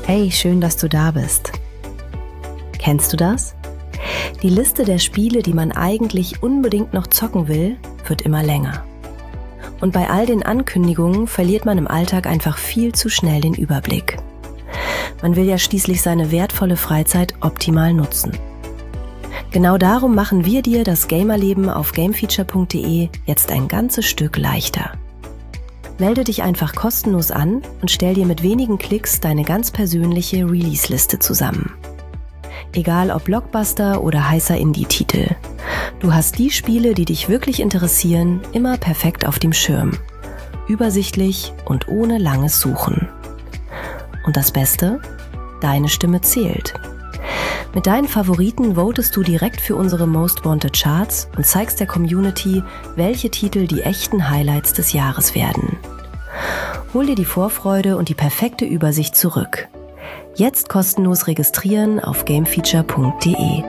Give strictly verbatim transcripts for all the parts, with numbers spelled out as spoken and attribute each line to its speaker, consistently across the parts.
Speaker 1: Hey, schön, dass du da bist. Kennst du das? Die Liste der Spiele, die man eigentlich unbedingt noch zocken will, wird immer länger. Und bei all den Ankündigungen verliert man im Alltag einfach viel zu schnell den Überblick. Man will ja schließlich seine wertvolle Freizeit optimal nutzen. Genau darum machen wir dir das Gamerleben auf gamefeature punkt de jetzt ein ganzes Stück leichter. Melde dich einfach kostenlos an und stell dir mit wenigen Klicks deine ganz persönliche Release-Liste zusammen. Egal ob Blockbuster oder heißer Indie-Titel. Du hast die Spiele, die dich wirklich interessieren, immer perfekt auf dem Schirm. Übersichtlich und ohne langes Suchen. Und das Beste? Deine Stimme zählt. Mit deinen Favoriten votest du direkt für unsere Most Wanted Charts und zeigst der Community, welche Titel die echten Highlights des Jahres werden. Hol dir die Vorfreude und die perfekte Übersicht zurück. Jetzt kostenlos registrieren auf gamefeature punkt de.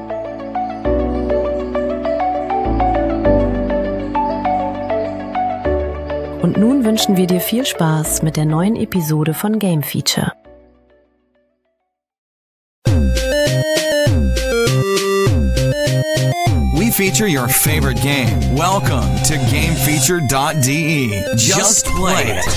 Speaker 1: Und nun wünschen wir dir viel Spaß mit der neuen Episode von Game Feature.
Speaker 2: We feature your favorite game. Welcome to game feature dot de. Just play it.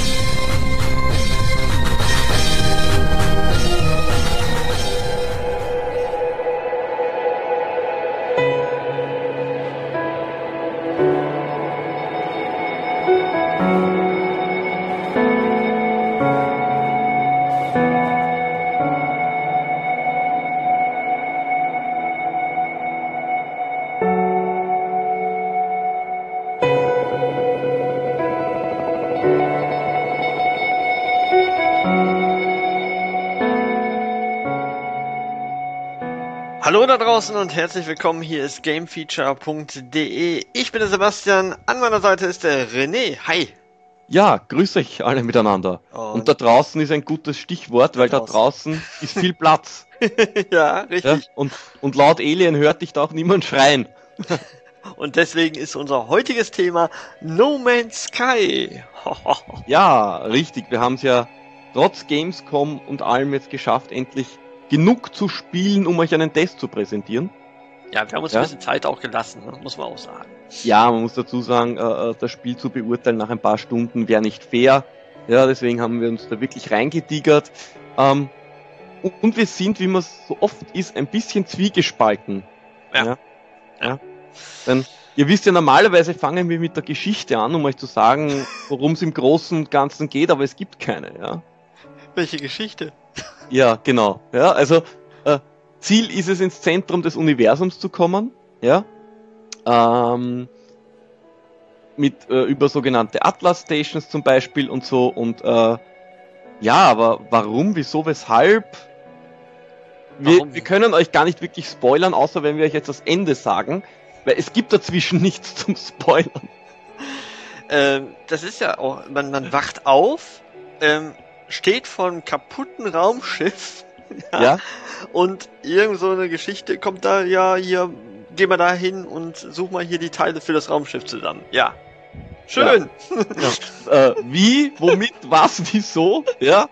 Speaker 3: Hallo da draußen und herzlich willkommen, hier ist game feature punkt de. Ich bin der Sebastian, an meiner Seite ist der René. Hi!
Speaker 4: Ja, grüß euch alle miteinander. Und, und da draußen ist ein gutes Stichwort, weil draußen. da draußen ist viel Platz.
Speaker 3: Ja, richtig. Ja,
Speaker 4: und, und laut Alien hört dich da auch niemand schreien.
Speaker 3: Und deswegen ist unser heutiges Thema No Man's Sky.
Speaker 4: Ja, richtig. Wir haben es ja trotz Gamescom und allem jetzt geschafft, endlich genug zu spielen, um euch einen Test zu präsentieren.
Speaker 3: Ja, wir haben uns ja. ein bisschen Zeit auch gelassen, ne? Muss man auch sagen.
Speaker 4: Ja, man muss dazu sagen, äh, das Spiel zu beurteilen nach ein paar Stunden wäre nicht fair. Ja, deswegen haben wir uns da wirklich reingetigert. Ähm, und wir sind, wie man so oft ist, ein bisschen zwiegespalten.
Speaker 3: Ja.
Speaker 4: ja. ja. Denn ihr wisst ja, normalerweise fangen wir mit der Geschichte an, um euch zu sagen, worum es im Großen und Ganzen geht, aber es gibt keine, ja.
Speaker 3: Welche Geschichte?
Speaker 4: Ja, genau. Ja, also äh, Ziel ist es, ins Zentrum des Universums zu kommen, ja, ähm, mit äh, über sogenannte Atlas Stations zum Beispiel und so und äh, ja, aber warum, wieso, weshalb? Wir, warum? wir können euch gar nicht wirklich spoilern, außer wenn wir euch jetzt das Ende sagen, weil es gibt dazwischen nichts zum Spoilern.
Speaker 3: Ähm, das ist ja auch, man, man wacht auf, ähm, steht vor einem kaputten Raumschiff ja,
Speaker 4: ja.
Speaker 3: und irgend so eine Geschichte kommt da, ja, hier, geh mal da hin und such mal hier die Teile für das Raumschiff zusammen. Ja, schön.
Speaker 4: Ja. ja. Äh, wie, womit, was, wieso, ja.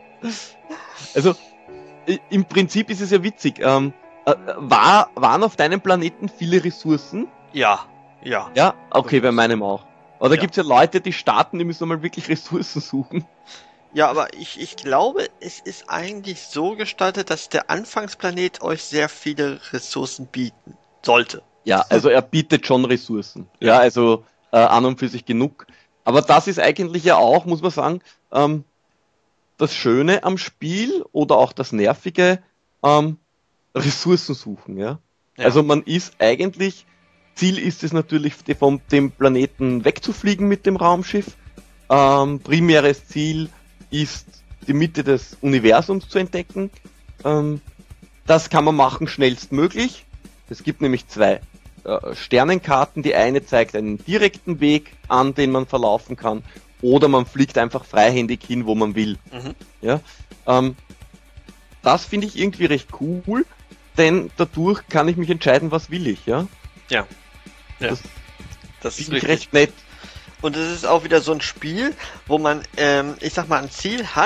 Speaker 4: Also, im Prinzip ist es ja witzig. Ähm, äh, war, waren auf deinem Planeten viele Ressourcen?
Speaker 3: Ja, ja.
Speaker 4: Ja, okay, bei meinem auch. Aber da
Speaker 3: ja.
Speaker 4: gibt's ja Leute, die starten, die müssen mal wirklich Ressourcen suchen.
Speaker 3: Ja, aber ich, ich glaube, es ist eigentlich so gestaltet, dass der Anfangsplanet euch sehr viele Ressourcen bieten sollte.
Speaker 4: Ja, also er bietet schon Ressourcen. Ja, also äh, an und für sich genug. Aber das ist eigentlich ja auch, muss man sagen, ähm, das Schöne am Spiel oder auch das Nervige, ähm, Ressourcen suchen. Ja? ja. Also man ist eigentlich, Ziel ist es natürlich, von dem Planeten wegzufliegen mit dem Raumschiff. Ähm, primäres Ziel ist, die Mitte des Universums zu entdecken. Ähm, das kann man machen schnellstmöglich. Es gibt nämlich zwei äh, Sternenkarten. Die eine zeigt einen direkten Weg an, den man verlaufen kann. Oder man fliegt einfach freihändig hin, wo man will. Mhm. Ja? Ähm, das finde ich irgendwie recht cool, denn dadurch kann ich mich entscheiden, was will ich. Ja,
Speaker 3: ja. ja.
Speaker 4: Das,
Speaker 3: das
Speaker 4: finde ich recht nett.
Speaker 3: Und es ist auch wieder so ein Spiel, wo man, ähm, ich sag mal, ein Ziel hat,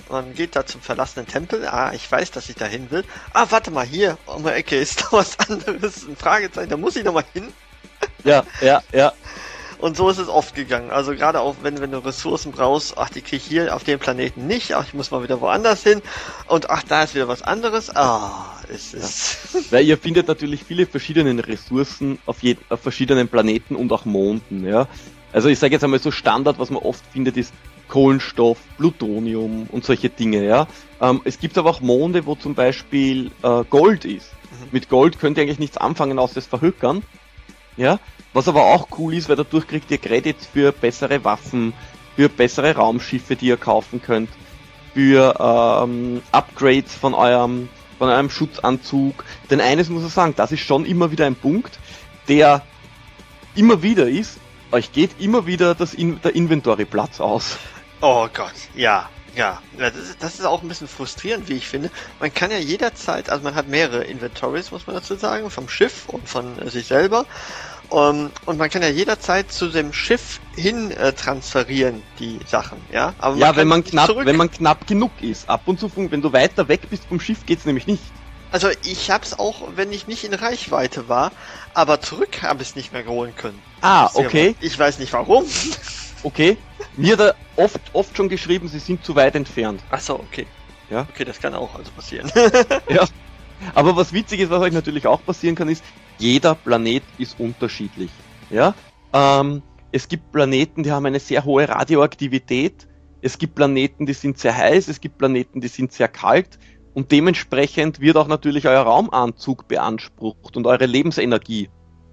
Speaker 3: man geht da zum verlassenen Tempel. Ah, ich weiß, dass ich da hin will. Ah, warte mal, hier um die Ecke ist noch was anderes. Ein Fragezeichen, da muss ich noch mal hin.
Speaker 4: Ja, ja, ja.
Speaker 3: Und so ist es oft gegangen. Also gerade auch, wenn, wenn du Ressourcen brauchst, ach, die krieg ich hier auf dem Planeten nicht. Ach, ich muss mal wieder woanders hin. Und ach, da ist wieder was anderes. Ah, es ist...
Speaker 4: Ja. Weil ihr findet natürlich viele verschiedene Ressourcen auf, je, auf verschiedenen Planeten und auch Monden, ja. Also ich sage jetzt einmal so Standard, was man oft findet, ist Kohlenstoff, Plutonium und solche Dinge, ja. Ähm, es gibt aber auch Monde, wo zum Beispiel äh, Gold ist. Mhm. Mit Gold könnt ihr eigentlich nichts anfangen, außer es verhökern, ja. Was aber auch cool ist, weil dadurch kriegt ihr Credits für bessere Waffen, für bessere Raumschiffe, die ihr kaufen könnt, für ähm, Upgrades von eurem, von eurem Schutzanzug. Denn eines muss ich sagen, das ist schon immer wieder ein Punkt, der immer wieder ist, euch geht immer wieder das In- der Inventory-Platz aus.
Speaker 3: Oh Gott, ja. Ja, das ist, das ist auch ein bisschen frustrierend, wie ich finde. Man kann ja jederzeit, also man hat mehrere Inventories, muss man dazu sagen, vom Schiff und von äh, sich selber. Um, und man kann ja jederzeit zu dem Schiff hin äh, transferieren, die Sachen, ja? Aber man
Speaker 4: ja, wenn man knapp,
Speaker 3: zurück...
Speaker 4: wenn man knapp genug ist. Ab und zu, wenn du weiter weg bist vom Schiff, geht's nämlich nicht.
Speaker 3: Also ich hab's auch, wenn ich nicht in Reichweite war, aber zurück habe ich es nicht mehr holen können.
Speaker 4: Ah, okay.
Speaker 3: Ich weiß nicht warum.
Speaker 4: Okay. Mir da oft, oft schon geschrieben, sie sind zu weit entfernt.
Speaker 3: Ach so, okay.
Speaker 4: Ja.
Speaker 3: Okay, das kann auch also passieren.
Speaker 4: Ja. Aber was witzig ist, was euch natürlich auch passieren kann, ist, jeder Planet ist unterschiedlich. Ja? Ähm, es gibt Planeten, die haben eine sehr hohe Radioaktivität. Es gibt Planeten, die sind sehr heiß. Es gibt Planeten, die sind sehr kalt. Und dementsprechend wird auch natürlich euer Raumanzug beansprucht und eure Lebensenergie.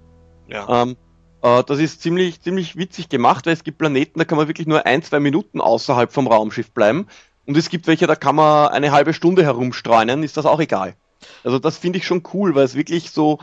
Speaker 3: Ja.
Speaker 4: Ähm, äh, das ist ziemlich, ziemlich witzig gemacht, weil es gibt Planeten, da kann man wirklich nur ein, zwei Minuten außerhalb vom Raumschiff bleiben. Und es gibt welche, da kann man eine halbe Stunde herumstreunen, ist das auch egal. Also das finde ich schon cool, weil es wirklich so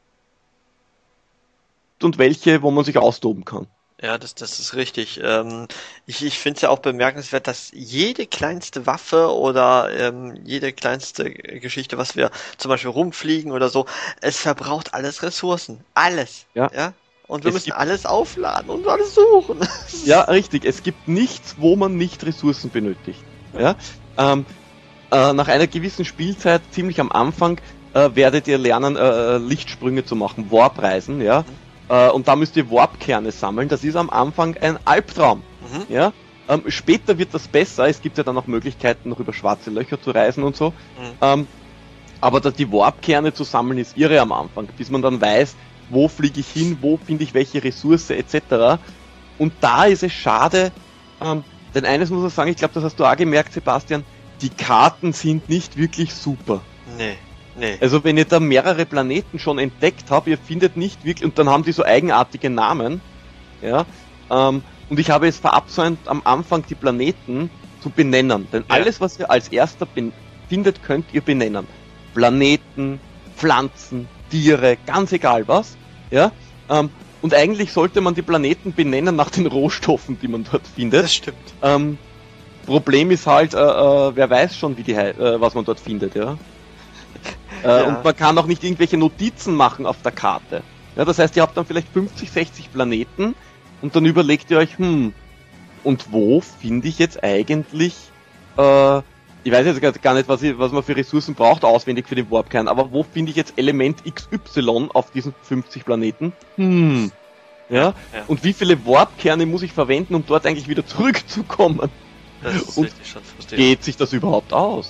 Speaker 4: und welche, wo man sich austoben kann.
Speaker 3: Ja, das, das ist richtig. Ähm, ich ich finde es ja auch bemerkenswert, dass jede kleinste Waffe oder ähm, jede kleinste Geschichte, was wir zum Beispiel rumfliegen oder so, es verbraucht alles Ressourcen. Alles.
Speaker 4: Ja.
Speaker 3: ja? Und wir
Speaker 4: Es
Speaker 3: müssen
Speaker 4: gibt-
Speaker 3: alles aufladen und alles suchen.
Speaker 4: Ja, richtig. Es gibt nichts, wo man nicht Ressourcen benötigt. Ja? Ähm, äh, nach einer gewissen Spielzeit, ziemlich am Anfang, äh, werdet ihr lernen, äh, Lichtsprünge zu machen, Warp-Reisen, ja. Äh, und da müsst ihr Warp-Kerne sammeln. Das ist am Anfang ein Albtraum.
Speaker 3: Mhm.
Speaker 4: Ja? Ähm, später wird das besser. Es gibt ja dann auch Möglichkeiten, noch über schwarze Löcher zu reisen und so.
Speaker 3: Mhm.
Speaker 4: Ähm, aber da die Warp-Kerne zu sammeln, ist irre am Anfang, bis man dann weiß, wo fliege ich hin, wo finde ich welche Ressource et cetera. Und da ist es schade, ähm, denn eines muss man sagen, ich glaube, das hast du auch gemerkt, Sebastian, die Karten sind nicht wirklich super.
Speaker 3: Nee, nee.
Speaker 4: Also wenn ihr da mehrere Planeten schon entdeckt habt, ihr findet nicht wirklich, und dann haben die so eigenartige Namen, ja, ähm, und ich habe es verabsäumt, am Anfang die Planeten zu benennen, denn
Speaker 3: Ja.
Speaker 4: alles, was ihr als erster ben- findet, könnt ihr benennen. Planeten, Pflanzen, Tiere, ganz egal was, ja, ähm, und eigentlich sollte man die Planeten benennen nach den Rohstoffen, die man dort findet.
Speaker 3: Das stimmt.
Speaker 4: Ähm, Problem ist halt, äh, äh, wer weiß schon, wie die, hei- äh, was man dort findet, ja. Äh,
Speaker 3: Ja.
Speaker 4: Und man kann auch nicht irgendwelche Notizen machen auf der Karte. Ja, das heißt, ihr habt dann vielleicht fünfzig, sechzig Planeten und dann überlegt ihr euch, hm, und wo finde ich jetzt eigentlich, äh, ich weiß jetzt gar- gar nicht, was, ich, was man für Ressourcen braucht, auswendig für den Warp-Kern, aber wo finde ich jetzt Element X Y auf diesen fünfzig Planeten? Hm. Ja?
Speaker 3: Ja.
Speaker 4: Und wie viele Warp-Kerne muss ich verwenden, um dort eigentlich wieder zurückzukommen?
Speaker 3: Das ist
Speaker 4: Und
Speaker 3: richtig schon frustrierend.
Speaker 4: Geht sich das überhaupt aus?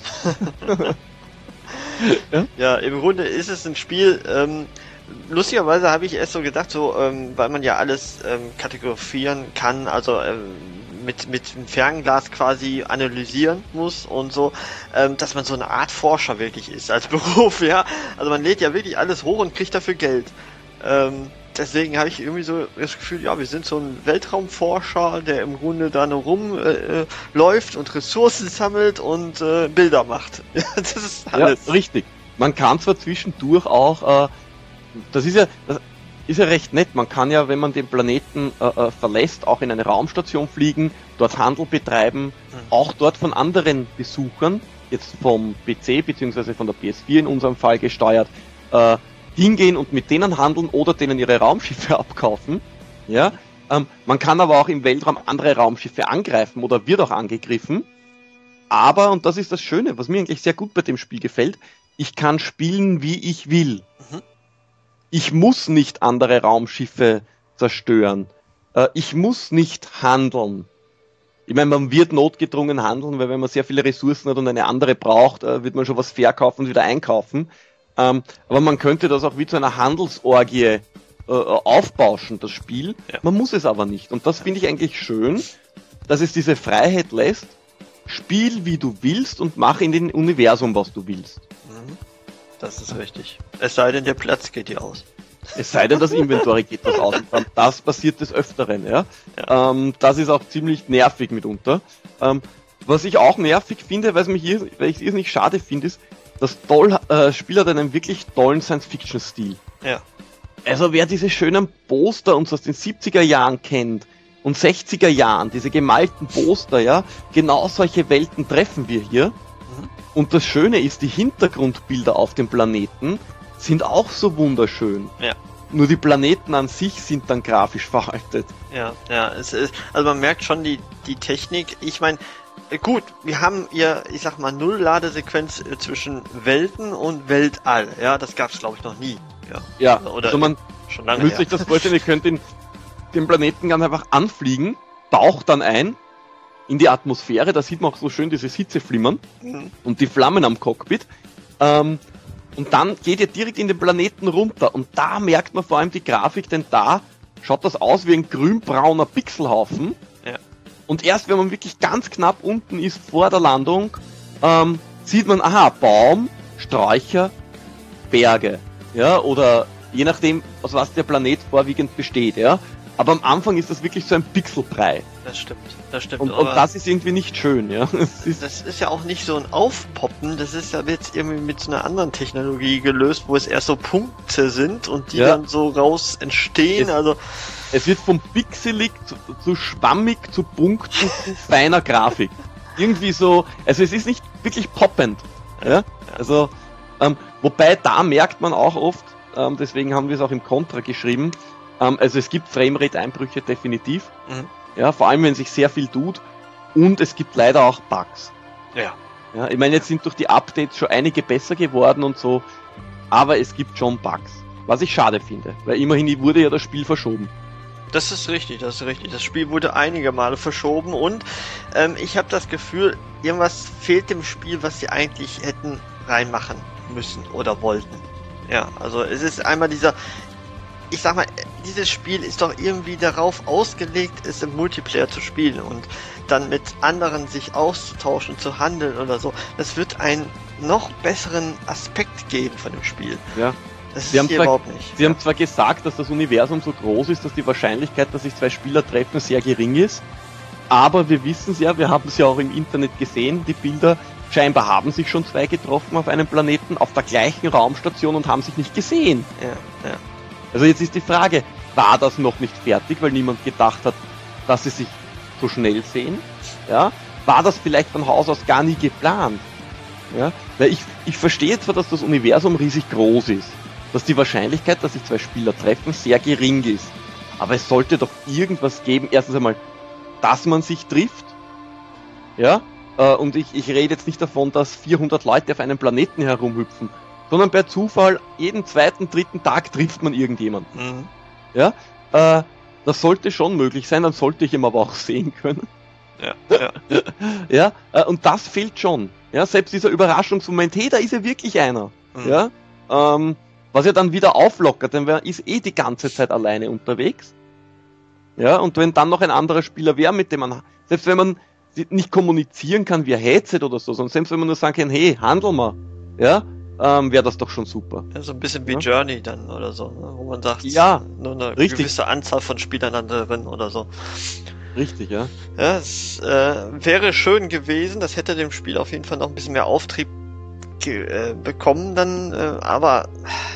Speaker 3: Ja, im Grunde ist es ein Spiel, ähm, lustigerweise habe ich erst so gedacht, so, ähm, weil man ja alles ähm, kategorisieren kann, also ähm, mit, mit einem Fernglas quasi analysieren muss und so, ähm, dass man so eine Art Forscher wirklich ist als Beruf, ja. Also man lädt ja wirklich alles hoch und kriegt dafür Geld. Ähm, deswegen habe ich irgendwie so das Gefühl, ja, wir sind so ein Weltraumforscher, der im Grunde da nur rumläuft äh, läuft und Ressourcen sammelt und äh, Bilder macht. Das ist alles.
Speaker 4: Ja, richtig. Man kann zwar zwischendurch auch, äh, das ist ja, das ist ja recht nett, man kann ja, wenn man den Planeten äh, äh, verlässt, auch in eine Raumstation fliegen, dort Handel betreiben, auch dort von anderen Besuchern, jetzt vom P C bzw. von der P S vier in unserem Fall gesteuert, äh, hingehen und mit denen handeln oder denen ihre Raumschiffe abkaufen. Ja, ähm, man kann aber auch im Weltraum andere Raumschiffe angreifen oder wird auch angegriffen. Aber, und das ist das Schöne, was mir eigentlich sehr gut bei dem Spiel gefällt, ich kann spielen, wie ich will. Mhm. Ich muss nicht andere Raumschiffe zerstören. Äh, ich muss nicht handeln. Ich meine, man wird notgedrungen handeln, weil wenn man sehr viele Ressourcen hat und eine andere braucht, äh, wird man schon was verkaufen und wieder einkaufen. Ähm, aber man könnte das auch wie zu einer Handelsorgie äh, aufbauschen, das Spiel. Ja. Man muss es aber nicht. Und das finde ich eigentlich schön, dass es diese Freiheit lässt. Spiel, wie du willst und mach in dem Universum, was du willst.
Speaker 3: Das ist richtig. Es sei denn, der Platz geht dir aus.
Speaker 4: Es sei denn, das Inventory geht das aus. Das passiert des Öfteren, ja. ja. Ähm, das ist auch ziemlich nervig mitunter. Ähm, was ich auch nervig finde, weil, mich hier, weil ich es nicht schade finde, ist, das toll, äh, Spiel hat einen wirklich tollen Science-Fiction-Stil.
Speaker 3: Ja.
Speaker 4: Also wer diese schönen Poster uns aus den siebziger Jahren kennt und sechziger Jahren, diese gemalten Poster, ja, genau solche Welten treffen wir hier. Mhm. Und das Schöne ist, die Hintergrundbilder auf dem Planeten sind auch so wunderschön.
Speaker 3: Ja.
Speaker 4: Nur die Planeten an sich sind dann grafisch veraltet.
Speaker 3: Ja, ja, es ist, also man merkt schon die, die Technik. Ich meine, gut, wir haben hier, ich sag mal, Null-Ladesequenz zwischen Welten und Weltall. Ja, das gab's glaube ich noch nie. Ja,
Speaker 4: ja,
Speaker 3: oder
Speaker 4: also man
Speaker 3: schon lange
Speaker 4: müsst euch das vorstellen, ihr könnt den, den Planeten ganz einfach anfliegen, taucht dann ein in die Atmosphäre, da sieht man auch so schön dieses Hitzeflimmern mhm. und die Flammen am Cockpit. Ähm, Und dann geht ihr direkt in den Planeten runter und da merkt man vor allem die Grafik, denn da schaut das aus wie ein grünbrauner Pixelhaufen.
Speaker 3: Ja.
Speaker 4: Und erst wenn man wirklich ganz knapp unten ist vor der Landung, ähm, sieht man, aha, Baum, Sträucher, Berge, ja, oder je nachdem, aus was der Planet vorwiegend besteht, ja. Aber am Anfang ist das wirklich so ein Pixelbrei.
Speaker 3: Das stimmt, das stimmt.
Speaker 4: Und, und das ist irgendwie nicht schön, ja.
Speaker 3: Das ist, das ist ja auch nicht so ein Aufpoppen, das ist ja jetzt irgendwie mit so einer anderen Technologie gelöst, wo es erst so Punkte sind und die ja. dann so raus entstehen,
Speaker 4: es,
Speaker 3: also...
Speaker 4: Es wird vom pixelig zu, zu schwammig zu Punkten zu feiner Grafik. Irgendwie so, also es ist nicht wirklich poppend, ja. ja. Also, ähm, wobei da merkt man auch oft, ähm, deswegen haben wir es auch im Kontra geschrieben, also es gibt Framerate-Einbrüche definitiv, mhm. ja, vor allem wenn sich sehr viel tut und es gibt leider auch Bugs.
Speaker 3: Ja.
Speaker 4: Ja, ich meine, jetzt sind durch die Updates schon einige besser geworden und so, aber es gibt schon Bugs, was ich schade finde, weil immerhin wurde ja das Spiel verschoben.
Speaker 3: Das ist richtig, das ist richtig. Das Spiel wurde einige Male verschoben und ähm, ich habe das Gefühl, irgendwas fehlt dem Spiel, was sie eigentlich hätten reinmachen müssen oder wollten. Ja, also es ist einmal dieser... Ich sag mal, dieses Spiel ist doch irgendwie darauf ausgelegt, es im Multiplayer zu spielen und dann mit anderen sich auszutauschen, zu handeln oder so. Das wird einen noch besseren Aspekt geben von dem Spiel.
Speaker 4: Ja.
Speaker 3: Das
Speaker 4: Sie
Speaker 3: ist
Speaker 4: haben
Speaker 3: hier
Speaker 4: zwar,
Speaker 3: überhaupt nicht.
Speaker 4: Sie ja. haben zwar gesagt, dass das Universum so groß ist, dass die Wahrscheinlichkeit, dass sich zwei Spieler treffen, sehr gering ist. Aber wir wissen es ja, wir haben es ja auch im Internet gesehen, die Bilder. Scheinbar haben sich schon zwei getroffen auf einem Planeten, auf der gleichen Raumstation und haben sich nicht gesehen.
Speaker 3: Ja, ja.
Speaker 4: Also jetzt ist die Frage, war das noch nicht fertig, weil niemand gedacht hat, dass sie sich so schnell sehen? Ja? War das vielleicht von Haus aus gar nie geplant? Ja? Weil ich, ich verstehe zwar, dass das Universum riesig groß ist, dass die Wahrscheinlichkeit, dass sich zwei Spieler treffen, sehr gering ist. Aber es sollte doch irgendwas geben, erstens einmal, dass man sich trifft. Ja? Und ich, ich rede jetzt nicht davon, dass vierhundert Leute auf einem Planeten herumhüpfen, sondern per Zufall, jeden zweiten, dritten Tag trifft man irgendjemanden.
Speaker 3: Mhm.
Speaker 4: Ja, äh, das sollte schon möglich sein, dann sollte ich ihn aber auch sehen können.
Speaker 3: Ja, ja.
Speaker 4: ja, äh, und das fehlt schon. Ja, selbst dieser Überraschungsmoment, hey, da ist ja wirklich einer. Mhm. Ja, ähm, was ja dann wieder auflockert, denn wer ist eh die ganze Zeit alleine unterwegs. Ja, und wenn dann noch ein anderer Spieler wäre, mit dem man, selbst wenn man nicht kommunizieren kann via Headset oder so, sondern selbst wenn man nur sagen kann, hey, handel mal, ja, Ähm, wäre das doch schon super.
Speaker 3: Ja, so ein bisschen wie
Speaker 4: ja?
Speaker 3: Journey dann oder so, ne? Wo man sagt,
Speaker 4: ja,
Speaker 3: nur eine
Speaker 4: richtig.
Speaker 3: gewisse Anzahl von Spielern dann drin oder so.
Speaker 4: Richtig, ja.
Speaker 3: Ja, es äh, wäre schön gewesen, das hätte dem Spiel auf jeden Fall noch ein bisschen mehr Auftrieb äh, bekommen dann, äh, aber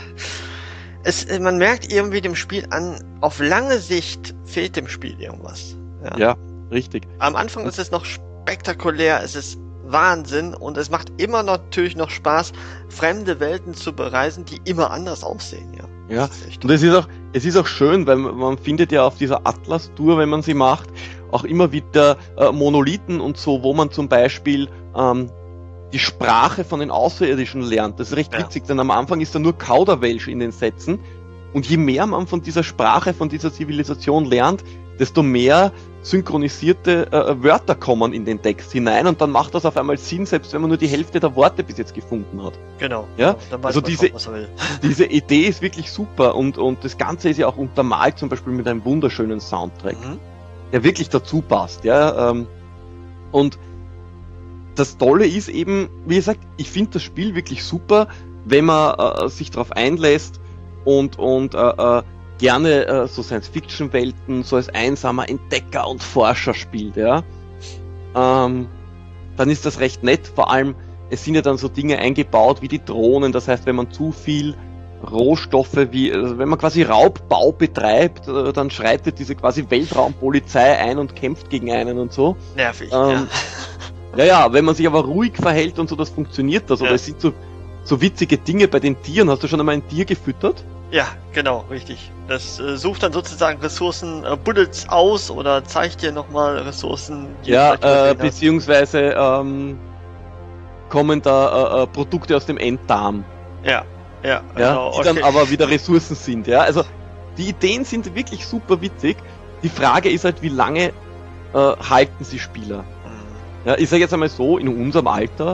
Speaker 3: es, man merkt irgendwie dem Spiel an, auf lange Sicht fehlt dem Spiel irgendwas. Ja,
Speaker 4: ja, richtig.
Speaker 3: Am Anfang ist es noch spektakulär, es ist Wahnsinn und es macht immer noch, natürlich noch Spaß, fremde Welten zu bereisen, die immer anders aussehen, ja.
Speaker 4: Ja, und es ist auch, es ist auch schön, weil man, man findet ja auf dieser Atlas-Tour, wenn man sie macht, auch immer wieder äh, Monolithen und so, wo man zum Beispiel ähm, die Sprache von den Außerirdischen lernt. Das ist recht
Speaker 3: Ja.
Speaker 4: witzig, denn am Anfang ist da nur Kauderwelsch in den Sätzen. Und je mehr man von dieser Sprache, von dieser Zivilisation lernt, desto mehr synchronisierte äh, Wörter kommen in den Text hinein und dann macht das auf einmal Sinn, selbst wenn man nur die Hälfte der Worte bis jetzt gefunden hat.
Speaker 3: Genau.
Speaker 4: Ja?
Speaker 3: Genau. Dann weiß
Speaker 4: Also
Speaker 3: man
Speaker 4: diese-
Speaker 3: schon, was er will.
Speaker 4: Diese Idee ist wirklich super und, und das Ganze ist ja auch untermalt zum Beispiel mit einem wunderschönen Soundtrack,
Speaker 3: Mhm.
Speaker 4: der wirklich dazu passt, ja. Ähm, und das Tolle ist eben, wie gesagt, ich finde das Spiel wirklich super, wenn man äh, sich darauf einlässt und, und äh, äh, gerne äh, so Science-Fiction-Welten so als einsamer Entdecker und Forscher spielt, ja. Ähm, dann ist das recht nett, vor allem, es sind ja dann so Dinge eingebaut wie die Drohnen, das heißt, wenn man zu viel Rohstoffe wie, also wenn man quasi Raubbau betreibt, äh, dann schreitet diese quasi Weltraumpolizei ein und kämpft gegen einen und so.
Speaker 3: Nervig,
Speaker 4: Ähm, Ja, ja, wenn man sich aber ruhig verhält und so, das funktioniert das. Oder
Speaker 3: Ja.
Speaker 4: es sind so, so witzige Dinge bei den Tieren. Hast du schon einmal ein Tier gefüttert?
Speaker 3: ja. Ja, genau, richtig. Das äh, sucht dann sozusagen Ressourcen, äh, buddelt aus oder zeigt dir nochmal Ressourcen, die
Speaker 4: Ja,
Speaker 3: du vielleicht
Speaker 4: äh,
Speaker 3: übersehen hast.
Speaker 4: beziehungsweise ähm, kommen da äh, äh, Produkte aus dem Enddarm,
Speaker 3: Ja, ja,
Speaker 4: ja,
Speaker 3: genau,
Speaker 4: die dann aber wieder Ressourcen sind. Ja, also die Ideen sind wirklich super witzig. Die Frage ist halt, wie lange äh, halten sie Spieler?
Speaker 3: Mhm.
Speaker 4: Ja, ich sage jetzt einmal so, in unserem Alter,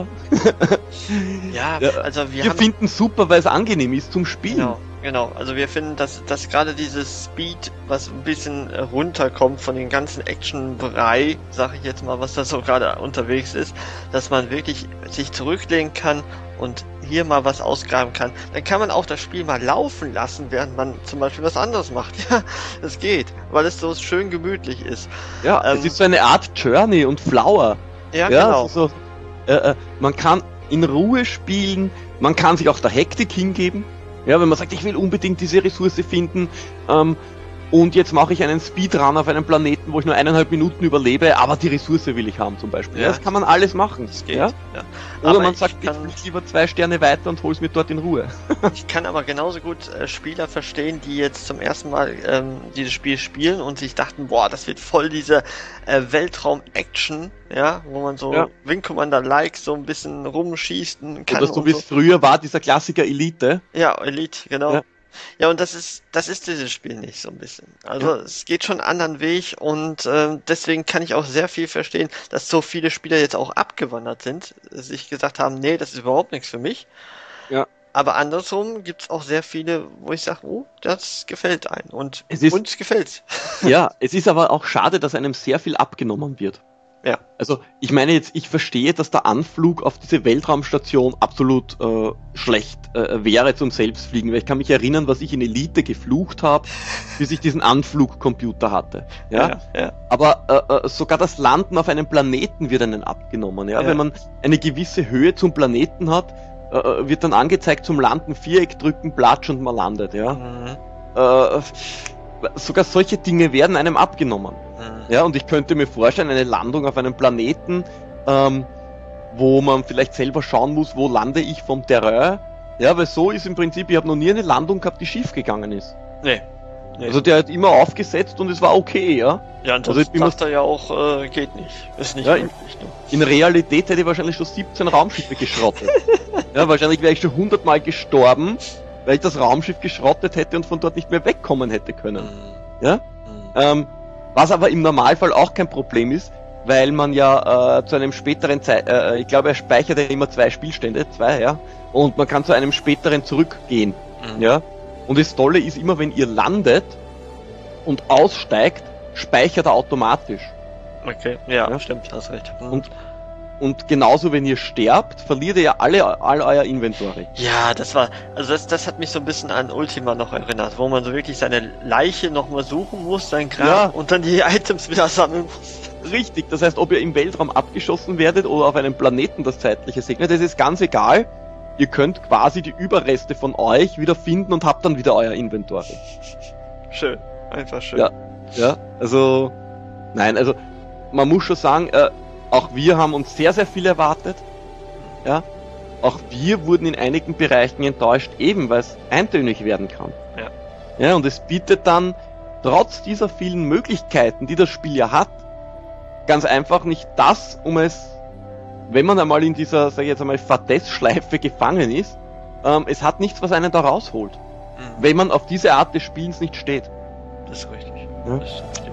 Speaker 3: Ja,
Speaker 4: Ja,
Speaker 3: also wir,
Speaker 4: wir
Speaker 3: haben...
Speaker 4: finden super, weil es angenehm ist zum Spielen.
Speaker 3: Genau, genau. Also wir finden, dass, dass gerade dieses Speed, was ein bisschen äh, runterkommt von den ganzen Action-Brei, sag ich jetzt mal, was da so gerade unterwegs ist, dass man wirklich sich zurücklehnen kann und hier mal was ausgraben kann. Dann kann man auch das Spiel mal laufen lassen, während man zum Beispiel was anderes macht. Ja, es geht, weil es so schön gemütlich ist.
Speaker 4: Ja,
Speaker 3: Ähm,
Speaker 4: es ist so eine Art Journey und Flower.
Speaker 3: Ja,
Speaker 4: Ja,
Speaker 3: genau.
Speaker 4: so, so, äh, äh, man kann in Ruhe spielen, man kann sich auch der Hektik hingeben. Ja, wenn man sagt, ich will unbedingt diese Ressource finden, ähm, und jetzt mache ich einen Speedrun auf einem Planeten, wo ich nur eineinhalb Minuten überlebe, aber die Ressource will ich haben zum Beispiel. Ja,
Speaker 3: Ja.
Speaker 4: das kann man alles machen.
Speaker 3: Das geht.
Speaker 4: Ja?
Speaker 3: Ja.
Speaker 4: Oder
Speaker 3: Aber
Speaker 4: man
Speaker 3: ich
Speaker 4: sagt, ich
Speaker 3: kann-
Speaker 4: will lieber zwei Sterne weiter und hol's mir dort in Ruhe.
Speaker 3: Ich kann aber genauso gut äh, Spieler verstehen, die jetzt zum ersten Mal ähm, dieses Spiel spielen und sich dachten, boah, das wird voll diese äh, Weltraum-Action, ja, wo man so
Speaker 4: Ja.
Speaker 3: Wing Commander-like so ein bisschen rumschießen kann.
Speaker 4: Oder so
Speaker 3: und
Speaker 4: wie es früher war, dieser Klassiker Elite.
Speaker 3: Ja, Elite, genau.
Speaker 4: Ja.
Speaker 3: Ja. und das ist, das ist dieses Spiel nicht so ein bisschen. Also
Speaker 4: Ja.
Speaker 3: es geht schon einen anderen Weg und ähm, deswegen kann ich auch sehr viel verstehen, dass so viele Spieler jetzt auch abgewandert sind, sich gesagt haben, nee, das ist überhaupt nichts für mich.
Speaker 4: Ja.
Speaker 3: Aber andersrum gibt's auch sehr viele, wo ich sage, oh, das gefällt einem und
Speaker 4: Es ist-
Speaker 3: uns gefällt's.
Speaker 4: Ja, es ist aber auch schade, dass einem sehr viel abgenommen wird.
Speaker 3: Ja.
Speaker 4: Also, ich meine jetzt, ich verstehe, dass der Anflug auf diese Weltraumstation absolut äh, schlecht äh, wäre zum Selbstfliegen, weil ich kann mich erinnern, was ich in Elite geflucht habe, bis ich diesen Anflugcomputer hatte. Ja.
Speaker 3: ja.
Speaker 4: Aber äh, äh, sogar das Landen auf einem Planeten wird einem abgenommen. Ja?
Speaker 3: Ja.
Speaker 4: Wenn man eine gewisse Höhe zum Planeten hat, äh, wird dann angezeigt zum Landen Viereck drücken, Platsch und man landet. Ja.
Speaker 3: Mhm.
Speaker 4: Äh, sogar solche Dinge werden einem abgenommen.
Speaker 3: Mhm.
Speaker 4: Ja, und ich könnte mir vorstellen, eine Landung auf einem Planeten, ähm, wo man vielleicht selber schauen muss, wo lande ich vom Terrain. Ja, weil so ist im Prinzip, ich habe noch nie eine Landung gehabt, die schief gegangen ist.
Speaker 3: Nee. nee.
Speaker 4: Also der hat immer aufgesetzt und es war okay, ja.
Speaker 3: ja, und
Speaker 4: also
Speaker 3: das
Speaker 4: ich bin mir-
Speaker 3: sagt er ja auch, äh, geht nicht. Ist nicht
Speaker 4: Ja,
Speaker 3: möglich. Ne?
Speaker 4: In Realität hätte ich wahrscheinlich schon siebzehn Raumschiffe geschrottet. Ja, wahrscheinlich wäre ich schon hundertmal gestorben, weil ich das Raumschiff geschrottet hätte und von dort nicht mehr wegkommen hätte können.
Speaker 3: Mhm.
Speaker 4: Ja?
Speaker 3: Mhm.
Speaker 4: Ähm, was aber im Normalfall auch kein Problem ist, weil man ja äh, zu einem späteren Zeit, äh, ich glaube, er speichert ja immer zwei Spielstände, zwei, ja, und man kann zu einem späteren zurückgehen,
Speaker 3: Mhm.
Speaker 4: ja. Und das Tolle ist immer, wenn ihr landet und aussteigt, speichert er automatisch.
Speaker 3: Okay, ja,
Speaker 4: Ja.
Speaker 3: stimmt, hast recht. Mhm.
Speaker 4: Und Und genauso, wenn ihr sterbt, verliert ihr ja alle, all euer Inventory.
Speaker 3: Ja, das war, also das, das hat mich so ein bisschen an Ultima noch erinnert, wo man so wirklich seine Leiche nochmal suchen muss, sein Grab
Speaker 4: Ja.
Speaker 3: und dann die Items wieder sammeln muss.
Speaker 4: Richtig, das heißt, ob ihr im Weltraum abgeschossen werdet oder auf einem Planeten das Zeitliche segnet, das ist ganz egal. Ihr könnt quasi die Überreste von euch wieder finden und habt dann wieder euer Inventory.
Speaker 3: Schön, einfach schön.
Speaker 4: Ja. Ja, also, nein, also, man muss schon sagen, äh, auch wir haben uns sehr, sehr viel erwartet. Ja, auch wir wurden in einigen Bereichen enttäuscht, eben weil es eintönig werden kann.
Speaker 3: Ja.
Speaker 4: Ja, und es bietet dann, trotz dieser vielen Möglichkeiten, die das Spiel ja hat, ganz einfach nicht das, um es wenn man einmal in dieser, sag ich jetzt einmal, Fadess-Schleife gefangen ist, ähm, es hat nichts, was einen da rausholt. Mhm. Wenn man auf diese Art des Spielens nicht steht.
Speaker 3: Das ist richtig.
Speaker 4: Ja?
Speaker 3: Das ist richtig.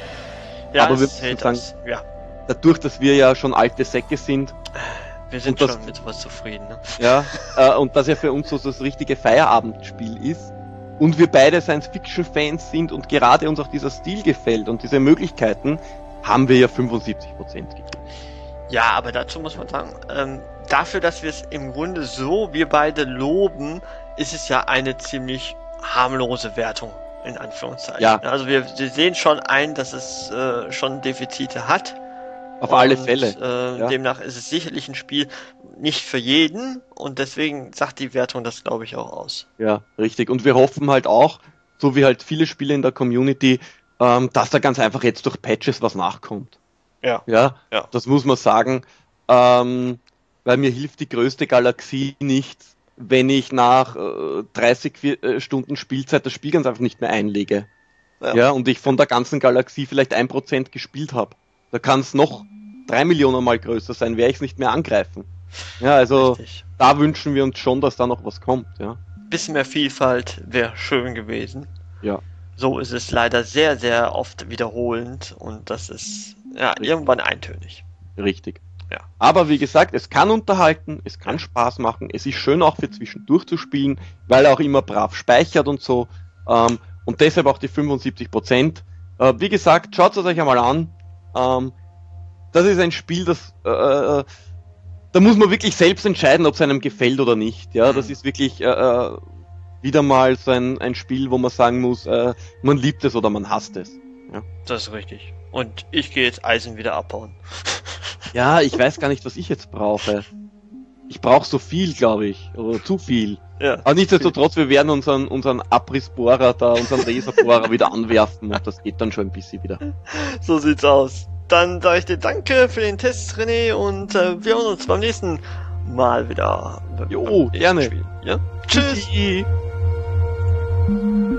Speaker 3: Ja,
Speaker 4: aber wir
Speaker 3: müssen
Speaker 4: sagen,
Speaker 3: ja.
Speaker 4: dadurch, dass wir ja schon alte Säcke sind,
Speaker 3: wir sind
Speaker 4: das,
Speaker 3: schon mit sowas zufrieden, ne?
Speaker 4: Ja, äh, und das ja für uns so das richtige Feierabendspiel ist und wir beide Science-Fiction-Fans sind und gerade uns auch dieser Stil gefällt und diese Möglichkeiten, haben wir ja fünfundsiebzig Prozent gegeben.
Speaker 3: Ja, aber dazu muss man sagen, ähm, dafür, dass wir es im Grunde so, wir beide loben, ist es ja eine ziemlich harmlose Wertung, in Anführungszeichen.
Speaker 4: Ja.
Speaker 3: Also wir, wir sehen schon ein, dass es äh, schon Defizite hat.
Speaker 4: Auf
Speaker 3: und,
Speaker 4: alle Fälle.
Speaker 3: Äh,
Speaker 4: ja.
Speaker 3: Demnach ist es sicherlich ein Spiel nicht für jeden und deswegen sagt die Wertung das, glaube ich, auch aus.
Speaker 4: Ja, richtig. Und wir hoffen halt auch, so wie halt viele Spiele in der Community, ähm, dass da ganz einfach jetzt durch Patches was nachkommt.
Speaker 3: Ja.
Speaker 4: Ja,
Speaker 3: ja.
Speaker 4: Das muss man sagen, ähm, weil mir hilft die größte Galaxie nichts, wenn ich nach äh, dreißig äh, Stunden Spielzeit das Spiel ganz einfach nicht mehr einlege. Ja, ja und ich von der ganzen Galaxie vielleicht ein Prozent gespielt habe. Da kann es noch drei Millionen Mal größer sein, werde ich es nicht mehr angreifen. Ja, also Richtig. Da wünschen wir uns schon, dass da noch was kommt. Ja.
Speaker 3: Bisschen mehr Vielfalt wäre schön gewesen.
Speaker 4: Ja.
Speaker 3: So ist es leider sehr, sehr oft wiederholend und das ist ja Richtig. irgendwann eintönig.
Speaker 4: Richtig.
Speaker 3: Ja.
Speaker 4: Aber wie gesagt, es kann unterhalten, es kann Spaß machen, es ist schön auch für zwischendurch zu spielen, weil er auch immer brav speichert und so. Ähm, und deshalb auch die fünfundsiebzig Prozent. Äh, wie gesagt, schaut es euch einmal an. Ähm, das ist ein Spiel, das äh, äh, da muss man wirklich selbst entscheiden, ob es einem gefällt oder nicht. Ja, das ist wirklich äh, wieder mal so ein, ein Spiel, wo man sagen muss, äh, man liebt es oder man hasst es. Ja.
Speaker 3: Das ist richtig. Und ich gehe jetzt Eisen wieder abbauen.
Speaker 4: Ja, ich weiß gar nicht, was ich jetzt brauche. Ich brauche so viel, glaube ich. Oder zu viel.
Speaker 3: Ja,
Speaker 4: aber nichtsdestotrotz, wir werden unseren, unseren Abrissbohrer da, unseren Laserbohrer wieder anwerfen und das geht dann schon ein bisschen wieder.
Speaker 3: So sieht's aus. Dann sage ich dir danke für den Test, René, und äh, wir hören uns beim nächsten Mal wieder.
Speaker 4: Jo, gerne.
Speaker 3: Spiel. Ja? Tschüss.
Speaker 4: Tschüssi.